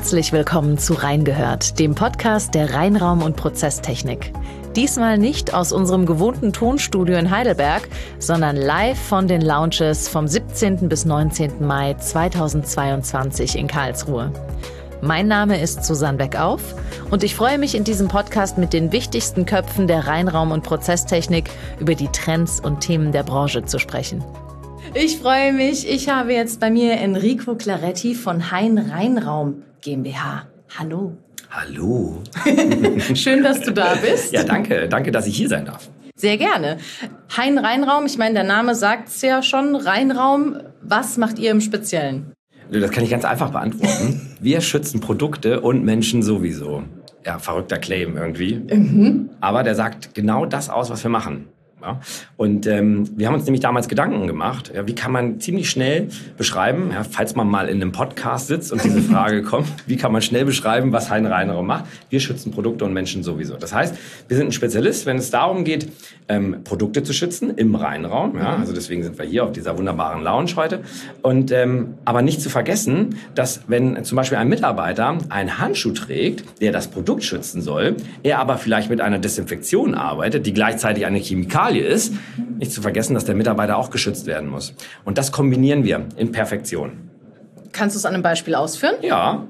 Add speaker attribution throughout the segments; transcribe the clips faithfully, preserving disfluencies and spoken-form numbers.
Speaker 1: Herzlich willkommen zu Reingehört, dem Podcast der Reinraum- und Prozesstechnik. Diesmal nicht aus unserem gewohnten Tonstudio in Heidelberg, sondern live von den Lounges vom siebzehnten bis neunzehnten Mai zweitausendzweiundzwanzig in Karlsruhe. Mein Name ist Susanne Beckauf und ich freue mich, in diesem Podcast mit den wichtigsten Köpfen der Reinraum- und Prozesstechnik über die Trends und Themen der Branche zu sprechen. Ich freue mich, ich habe jetzt bei mir Enrico Claretti von Hein Reinraum GmbH. Hallo.
Speaker 2: Hallo.
Speaker 1: Schön, dass du da bist.
Speaker 2: Ja, danke. Danke, dass ich hier sein darf.
Speaker 1: Sehr gerne. Hein Reinraum, ich meine, der Name sagt es ja schon, Reinraum. Was macht ihr im Speziellen?
Speaker 2: Das kann ich ganz einfach beantworten. Wir schützen Produkte und Menschen sowieso. Ja, verrückter Claim irgendwie. Mhm. Aber der sagt genau das aus, was wir machen. Ja? Und ähm, wir haben uns nämlich damals Gedanken gemacht, ja, wie kann man ziemlich schnell beschreiben, ja, falls man mal in einem Podcast sitzt und diese Frage kommt, wie kann man schnell beschreiben, was Hein Reinraum macht? Wir schützen Produkte und Menschen sowieso. Das heißt, wir sind ein Spezialist, wenn es darum geht, ähm, Produkte zu schützen im Reinraum. Ja? Also deswegen sind wir hier auf dieser wunderbaren Lounge heute. Und ähm, aber nicht zu vergessen, dass wenn zum Beispiel ein Mitarbeiter einen Handschuh trägt, der das Produkt schützen soll, er aber vielleicht mit einer Desinfektion arbeitet, die gleichzeitig eine Chemikalie ist, nicht zu vergessen, dass der Mitarbeiter auch geschützt werden muss. Und das kombinieren wir in Perfektion.
Speaker 1: Kannst du es an einem Beispiel ausführen?
Speaker 2: Ja.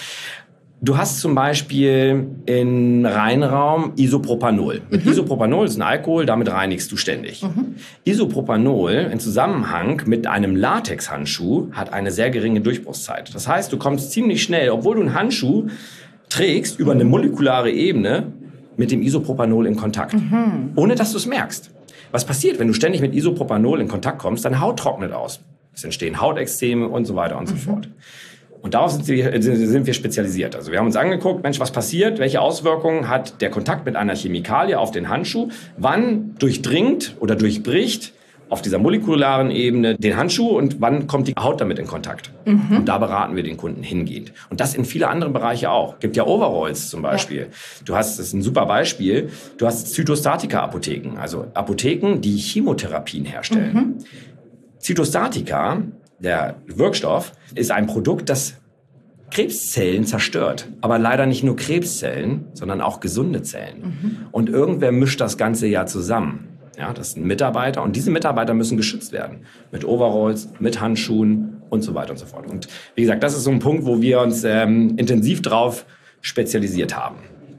Speaker 2: Du hast zum Beispiel in Reinraum Isopropanol. Mit mhm. Isopropanol ist ein Alkohol, damit reinigst du ständig. Mhm. Isopropanol in Zusammenhang mit einem Latexhandschuh hat eine sehr geringe Durchbruchszeit. Das heißt, du kommst ziemlich schnell, obwohl du einen Handschuh trägst, über eine molekulare Ebene mit dem Isopropanol in Kontakt, mhm. ohne dass du es merkst. Was passiert, wenn du ständig mit Isopropanol in Kontakt kommst? Deine Haut trocknet aus. Es entstehen Hautexzeme und so weiter und mhm. so fort. Und darauf sind wir, sind wir spezialisiert. Also wir haben uns angeguckt, Mensch, was passiert? Welche Auswirkungen hat der Kontakt mit einer Chemikalie auf den Handschuh? Wann durchdringt oder durchbricht auf dieser molekularen Ebene den Handschuh und wann kommt die Haut damit in Kontakt? Mhm. Und da beraten wir den Kunden hingehend. Und das in viele andere Bereiche auch. Gibt ja Overalls zum Beispiel. Ja. Du hast, das ist ein super Beispiel, du hast Zytostatika-Apotheken, also Apotheken, die Chemotherapien herstellen. Mhm. Zytostatika, der Wirkstoff, ist ein Produkt, das Krebszellen zerstört. Aber leider nicht nur Krebszellen, sondern auch gesunde Zellen. Mhm. Und irgendwer mischt das Ganze ja zusammen. Ja, das sind Mitarbeiter und diese Mitarbeiter müssen geschützt werden. Mit Overalls, mit Handschuhen und so weiter und so fort. Und wie gesagt, das ist so ein Punkt, wo wir uns ähm, intensiv drauf spezialisiert haben.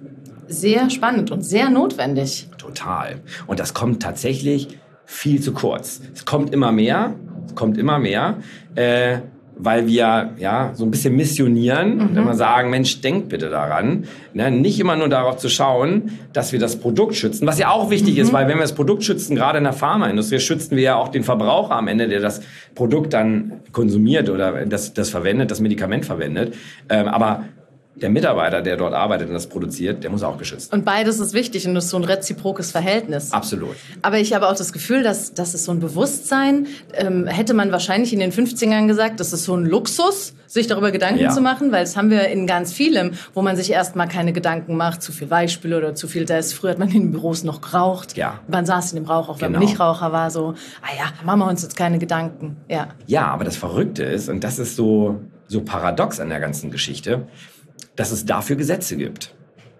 Speaker 1: Sehr spannend und sehr notwendig.
Speaker 2: Total. Und das kommt tatsächlich viel zu kurz. Es kommt immer mehr, es kommt immer mehr, äh, weil wir ja so ein bisschen missionieren mhm. und immer sagen, Mensch, denkt bitte daran, ne, nicht immer nur darauf zu schauen, dass wir das Produkt schützen, was ja auch wichtig mhm. ist, weil wenn wir das Produkt schützen, gerade in der Pharmaindustrie, schützen wir ja auch den Verbraucher am Ende, der das Produkt dann konsumiert oder das, das verwendet, das Medikament verwendet. Ähm, aber der Mitarbeiter, der dort arbeitet und das produziert, der muss auch geschützt.
Speaker 1: Und beides ist wichtig und das ist so ein reziprokes Verhältnis.
Speaker 2: Absolut.
Speaker 1: Aber ich habe auch das Gefühl, dass das ist so ein Bewusstsein, ähm, hätte man wahrscheinlich in den fünfzigern gesagt, das ist so ein Luxus, sich darüber Gedanken ja. zu machen, weil das haben wir in ganz vielem, wo man sich erstmal keine Gedanken macht, zu viel Weichspüle oder zu viel das. Früher hat man in den Büros noch geraucht.
Speaker 2: Ja.
Speaker 1: Man saß in dem Rauch, auch wenn
Speaker 2: genau.
Speaker 1: man nicht Raucher war, so, ah ja, machen wir uns jetzt keine Gedanken. Ja,
Speaker 2: ja, aber das Verrückte ist, und das ist so, so paradox an der ganzen Geschichte, dass es dafür Gesetze gibt.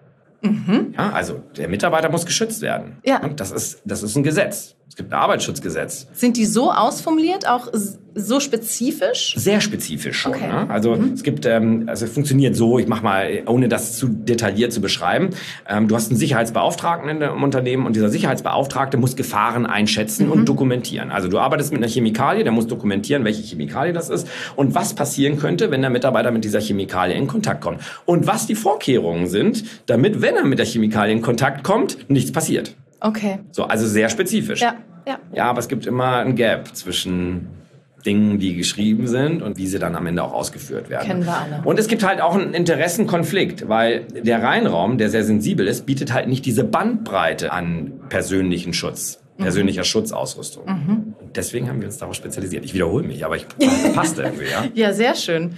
Speaker 2: Mhm. Ja, also der Mitarbeiter muss geschützt werden.
Speaker 1: Ja.
Speaker 2: Und das ist, das ist ein Gesetz. Es gibt ein Arbeitsschutzgesetz.
Speaker 1: Sind die so ausformuliert, auch so spezifisch?
Speaker 2: Sehr spezifisch schon.
Speaker 1: Okay.
Speaker 2: Ne? Also mhm. es gibt, ähm, also es funktioniert so, ich mache mal, ohne das zu detailliert zu beschreiben, ähm, du hast einen Sicherheitsbeauftragten in einem Unternehmen und dieser Sicherheitsbeauftragte muss Gefahren einschätzen mhm. und dokumentieren. Also du arbeitest mit einer Chemikalie, der muss dokumentieren, welche Chemikalie das ist und was passieren könnte, wenn der Mitarbeiter mit dieser Chemikalie in Kontakt kommt. Und was die Vorkehrungen sind, damit, wenn er mit der Chemikalie in Kontakt kommt, nichts passiert.
Speaker 1: Okay.
Speaker 2: So, also sehr spezifisch.
Speaker 1: Ja, ja.
Speaker 2: Ja, aber es gibt immer ein Gap zwischen Dingen, die geschrieben sind und wie sie dann am Ende auch ausgeführt werden.
Speaker 1: Kennen wir alle.
Speaker 2: Und es gibt halt auch einen Interessenkonflikt, weil der Reinraum, der sehr sensibel ist, bietet halt nicht diese Bandbreite an persönlichen Schutz, mhm. persönlicher Schutzausrüstung. Mhm. Und deswegen haben wir uns darauf spezialisiert. Ich wiederhole mich, aber ich passt irgendwie, ja?
Speaker 1: Ja, sehr schön.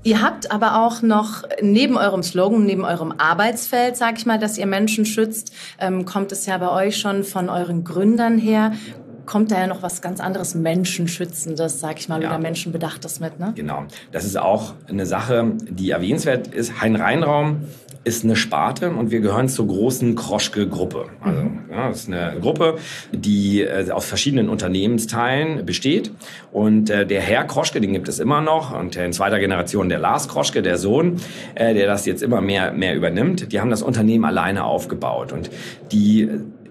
Speaker 1: Ihr habt aber auch noch neben eurem Slogan, neben eurem Arbeitsfeld, sag ich mal, dass ihr Menschen schützt, ähm, kommt es ja bei euch schon von euren Gründern her, kommt da ja noch was ganz anderes Menschenschützendes, sag ich mal, ja. oder Menschenbedachtes mit, ne?
Speaker 2: Genau. Das ist auch eine Sache, die erwähnenswert ist. Hein-Rhein-Raum ist eine Sparte und wir gehören zur großen Kroschke-Gruppe. Also, ja, das ist eine Gruppe, die äh, aus verschiedenen Unternehmensteilen besteht. Und äh, der Herr Kroschke, den gibt es immer noch. Und äh, in zweiter Generation der Lars Kroschke, der Sohn, äh, der das jetzt immer mehr, mehr übernimmt. Die haben das Unternehmen alleine aufgebaut. Und die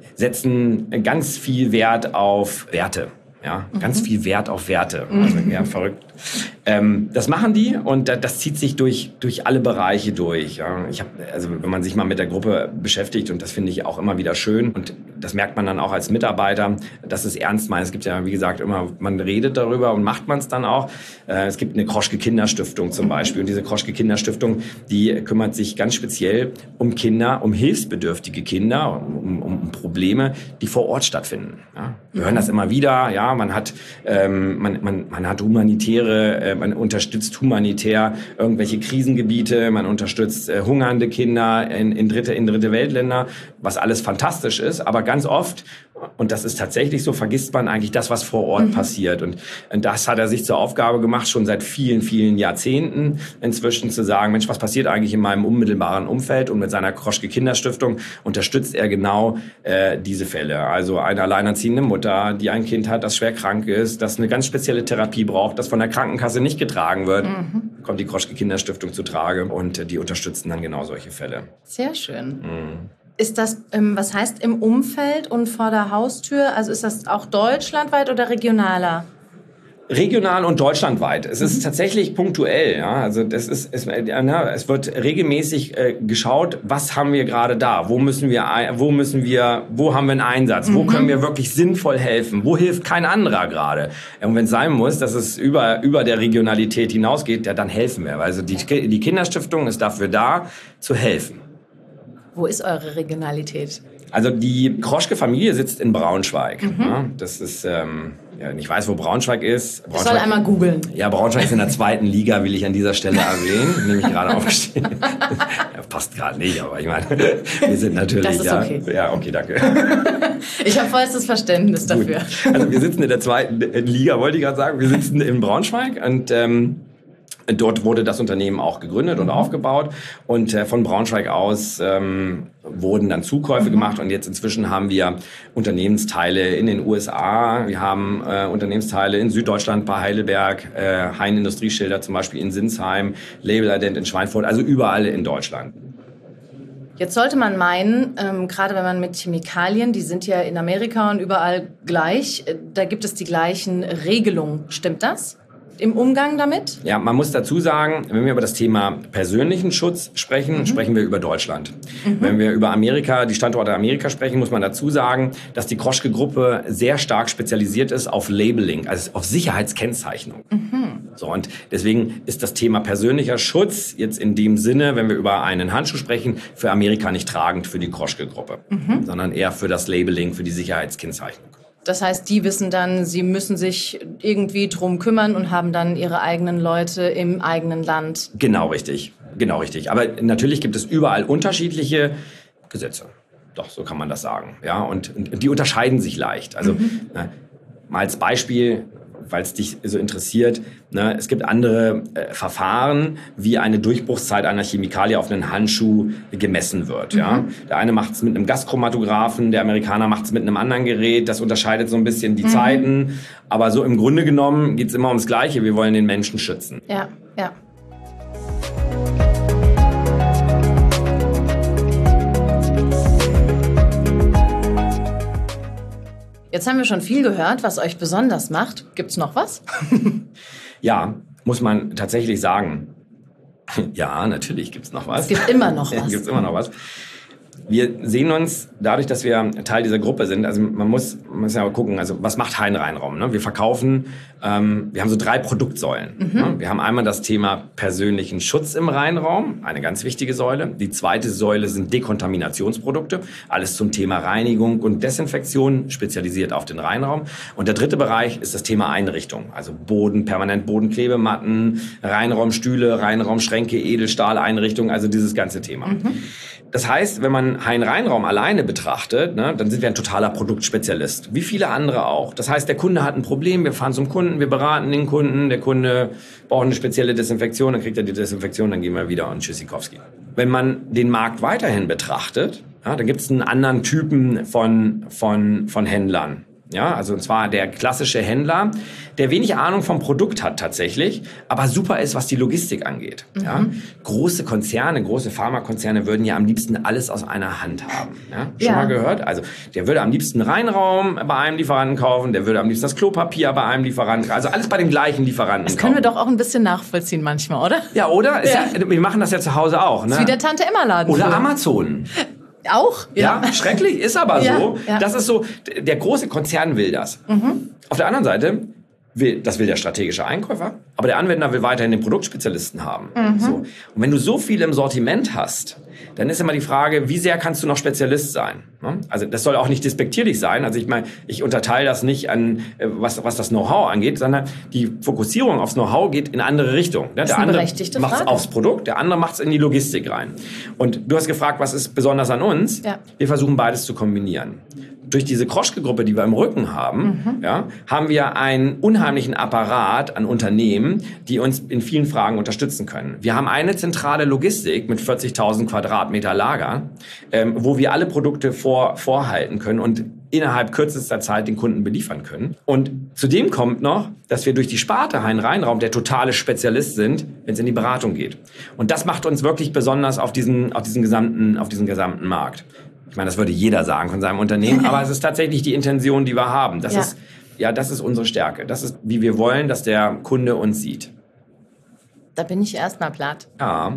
Speaker 2: setzen ganz viel Wert auf Werte. Ja, mhm. ganz viel Wert auf Werte. Also, ja, verrückt. Ähm, das machen die und das, das zieht sich durch durch alle Bereiche durch. Ja. Ich habe, also wenn man sich mal mit der Gruppe beschäftigt, und das finde ich auch immer wieder schön, und das merkt man dann auch als Mitarbeiter, dass es ernst meint. Es gibt ja, wie gesagt, immer, man redet darüber und macht man es dann auch. Äh, es gibt eine Kroschke Kinderstiftung zum Beispiel, und diese Kroschke Kinderstiftung, die kümmert sich ganz speziell um Kinder, um hilfsbedürftige Kinder, um, um Probleme, die vor Ort stattfinden. Ja. Wir hören das immer wieder. Ja, man hat ähm, man, man, man hat humanitäre, äh, man unterstützt humanitär irgendwelche Krisengebiete, man unterstützt äh, hungernde Kinder in, in dritte in dritte Weltländer, was alles fantastisch ist, aber ganz oft, und das ist tatsächlich so, vergisst man eigentlich das, was vor Ort mhm. passiert. Und, und das hat er sich zur Aufgabe gemacht, schon seit vielen, vielen Jahrzehnten inzwischen zu sagen, Mensch, was passiert eigentlich in meinem unmittelbaren Umfeld? Und mit seiner Kroschke Kinderstiftung unterstützt er genau äh, diese Fälle. Also eine alleinerziehende Mutter, die ein Kind hat, das schwer krank ist, das eine ganz spezielle Therapie braucht, das von der Krankenkasse nicht getragen wird, mhm. kommt die Kroschke Kinderstiftung zu Trage, und äh, die unterstützen dann genau solche Fälle.
Speaker 1: Sehr schön. Mhm. Ist das, ähm, was heißt im Umfeld und vor der Haustür? Also ist das auch deutschlandweit oder regionaler?
Speaker 2: Regional und deutschlandweit. Es ist tatsächlich punktuell. Ja? Also das ist, es, na, es wird regelmäßig äh, geschaut, was haben wir gerade da? Wo müssen wir, wo müssen wir, wo haben wir einen Einsatz? Mhm. Wo können wir wirklich sinnvoll helfen? Wo hilft kein anderer gerade? Und wenn es sein muss, dass es über über der Regionalität hinausgeht, ja, dann helfen wir. Also die, die Kinderstiftung ist dafür da, zu helfen.
Speaker 1: Wo ist eure Regionalität?
Speaker 2: Also die Kroschke-Familie sitzt in Braunschweig. Mhm. Ja, das ist, ähm, ja, ich weiß, wo Braunschweig ist. Braunschweig,
Speaker 1: ich soll einmal googeln.
Speaker 2: Ja, Braunschweig ist in der zweiten Liga, will ich an dieser Stelle erwähnen. Nämlich gerade aufgestehen. Ja, passt gerade nicht, aber ich meine, wir sind natürlich...
Speaker 1: Das ist
Speaker 2: ja,
Speaker 1: okay.
Speaker 2: Ja, okay, danke.
Speaker 1: Ich habe vollstes Verständnis dafür.
Speaker 2: Gut. Also wir sitzen in der zweiten Liga, wollte ich gerade sagen. Wir sitzen in Braunschweig und... Ähm, Dort wurde das Unternehmen auch gegründet und aufgebaut, und äh, von Braunschweig aus ähm, wurden dann Zukäufe mhm. gemacht, und jetzt inzwischen haben wir Unternehmensteile in den U S A, wir haben äh, Unternehmensteile in Süddeutschland bei Heidelberg, äh, Hein Industrieschilder zum Beispiel in Sinsheim, Label Ident in Schweinfurt, also überall in Deutschland.
Speaker 1: Jetzt sollte man meinen, ähm, gerade wenn man mit Chemikalien, die sind ja in Amerika und überall gleich, äh, da gibt es die gleichen Regelungen. Stimmt das? Im Umgang damit?
Speaker 2: Ja, man muss dazu sagen, wenn wir über das Thema persönlichen Schutz sprechen, mhm. sprechen wir über Deutschland. Mhm. Wenn wir über Amerika, die Standorte Amerika sprechen, muss man dazu sagen, dass die Kroschke-Gruppe sehr stark spezialisiert ist auf Labeling, also auf Sicherheitskennzeichnung. Mhm. So, und deswegen ist das Thema persönlicher Schutz jetzt in dem Sinne, wenn wir über einen Handschuh sprechen, für Amerika nicht tragend für die Kroschke-Gruppe, mhm. sondern eher für das Labeling, für die Sicherheitskennzeichnung.
Speaker 1: Das heißt, die wissen dann, sie müssen sich irgendwie drum kümmern und haben dann ihre eigenen Leute im eigenen Land.
Speaker 2: Genau richtig, genau richtig. Aber natürlich gibt es überall unterschiedliche Gesetze. Doch, so kann man das sagen. Ja, und, und die unterscheiden sich leicht. Also mhm. na, mal als Beispiel, weil es dich so interessiert, ne, es gibt andere äh, Verfahren, wie eine Durchbruchszeit einer Chemikalie auf einen Handschuh gemessen wird. Mhm. Ja? Der eine macht es mit einem Gaschromatographen, der Amerikaner macht es mit einem anderen Gerät. Das unterscheidet so ein bisschen die mhm. Zeiten. Aber so im Grunde genommen geht es immer ums Gleiche. Wir wollen den Menschen schützen.
Speaker 1: Ja, ja. Jetzt haben wir schon viel gehört, was euch besonders macht. Gibt's noch was?
Speaker 2: Ja, muss man tatsächlich sagen. Ja, natürlich gibt's noch was.
Speaker 1: Es gibt immer noch was.
Speaker 2: Es gibt immer noch was. Wir sehen uns dadurch, dass wir Teil dieser Gruppe sind, also man muss, man muss ja mal gucken, also was macht Hein Rheinraum? Ne? Wir verkaufen, ähm, wir haben so drei Produktsäulen. Mhm. Ne? Wir haben einmal das Thema persönlichen Schutz im Rheinraum, eine ganz wichtige Säule. Die zweite Säule sind Dekontaminationsprodukte, alles zum Thema Reinigung und Desinfektion, spezialisiert auf den Rheinraum. Und der dritte Bereich ist das Thema Einrichtung, also Boden, permanent Bodenklebematten, Rheinraumstühle, Rheinraumschränke, Edelstahleinrichtungen, also dieses ganze Thema. Mhm. Das heißt, wenn man Hein Rheinraum alleine betrachtet, ne, dann sind wir ein totaler Produktspezialist, wie viele andere auch. Das heißt, der Kunde hat ein Problem, wir fahren zum Kunden, wir beraten den Kunden, der Kunde braucht eine spezielle Desinfektion, dann kriegt er die Desinfektion, dann gehen wir wieder und Tschüssikowski. Wenn man den Markt weiterhin betrachtet, ja, dann gibt es einen anderen Typen von, von, von Händlern. Ja, also und zwar der klassische Händler, der wenig Ahnung vom Produkt hat tatsächlich, aber super ist, was die Logistik angeht. Mhm. Ja, große Konzerne, große Pharmakonzerne würden ja am liebsten alles aus einer Hand haben. Ja, schon ja. mal gehört? Also der würde am liebsten Rheinraum bei einem Lieferanten kaufen, der würde am liebsten das Klopapier bei einem Lieferanten, also alles bei dem gleichen Lieferanten
Speaker 1: kaufen. Das können wir doch auch ein bisschen nachvollziehen manchmal, oder?
Speaker 2: Ja, oder? Ja. Ja, wir machen das ja zu Hause auch. Ne?
Speaker 1: Das ist wie der Tante-Emma-Laden.
Speaker 2: Oder Amazon.
Speaker 1: Auch?
Speaker 2: Ja. ja, schrecklich, ist aber
Speaker 1: ja,
Speaker 2: so. Ja. Das ist so, der große Konzern will das. Mhm. Auf der anderen Seite, will, das will der strategische Einkäufer, aber der Anwender will weiterhin den Produktspezialisten haben. Mhm. So. Und wenn du so viel im Sortiment hast, dann ist immer die Frage, wie sehr kannst du noch Spezialist sein? Also das soll auch nicht despektierlich sein. Also ich meine, ich unterteile das nicht an, was, was das Know-how angeht, sondern die Fokussierung aufs Know-how geht in andere Richtung.
Speaker 1: Das
Speaker 2: der
Speaker 1: ist eine
Speaker 2: andere macht es
Speaker 1: aufs
Speaker 2: Produkt, der andere macht es in die Logistik rein. Und du hast gefragt, was ist besonders an uns? Ja. Wir versuchen beides zu kombinieren. Durch diese Kroschke-Gruppe, die wir im Rücken haben, mhm. ja, haben wir einen unheimlichen Apparat an Unternehmen, die uns in vielen Fragen unterstützen können. Wir haben eine zentrale Logistik mit vierzigtausend Quadratmeter Lager, ähm, wo wir alle Produkte vor, vorhalten können und innerhalb kürzester Zeit den Kunden beliefern können. Und zudem kommt noch, dass wir durch die Sparte Hein Rheinraum der totale Spezialist sind, wenn es in die Beratung geht. Und das macht uns wirklich besonders auf diesen, auf diesen gesamten, auf diesen gesamten Markt. Ich meine, das würde jeder sagen von seinem Unternehmen, aber es ist tatsächlich die Intention, die wir haben. Das ja. ist, ja, das ist unsere Stärke. Das ist, wie wir wollen, dass der Kunde uns sieht.
Speaker 1: Da bin ich erstmal platt.
Speaker 2: Ja.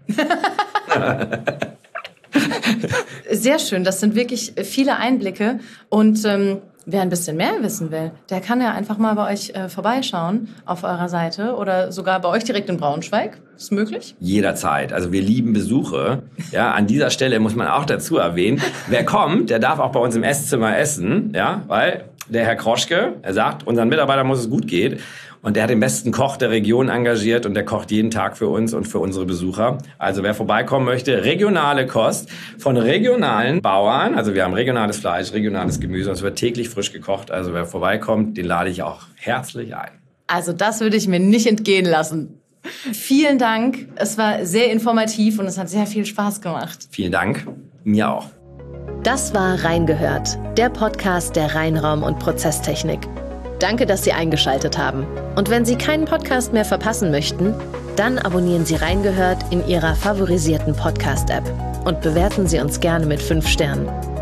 Speaker 1: Sehr schön. Das sind wirklich viele Einblicke. Und ähm, wer ein bisschen mehr wissen will, der kann ja einfach mal bei euch äh, vorbeischauen auf eurer Seite oder sogar bei euch direkt in Braunschweig. Ist möglich?
Speaker 2: Jederzeit. Also wir lieben Besuche. Ja, an dieser Stelle muss man auch dazu erwähnen, wer kommt, der darf auch bei uns im Esszimmer essen, ja, weil der Herr Kroschke, er sagt, unseren Mitarbeitern muss es gut gehen. Und der hat den besten Koch der Region engagiert und der kocht jeden Tag für uns und für unsere Besucher. Also wer vorbeikommen möchte, regionale Kost von regionalen Bauern. Also wir haben regionales Fleisch, regionales Gemüse. Es wird täglich frisch gekocht. Also wer vorbeikommt, den lade ich auch herzlich ein.
Speaker 1: Also das würde ich mir nicht entgehen lassen. Vielen Dank. Es war sehr informativ und es hat sehr viel Spaß gemacht.
Speaker 2: Vielen Dank. Mir auch.
Speaker 1: Das war Reingehört, der Podcast der Rheinraum- und Prozesstechnik. Danke, dass Sie eingeschaltet haben. Und wenn Sie keinen Podcast mehr verpassen möchten, dann abonnieren Sie Reingehört in Ihrer favorisierten Podcast-App und bewerten Sie uns gerne mit fünf Sternen.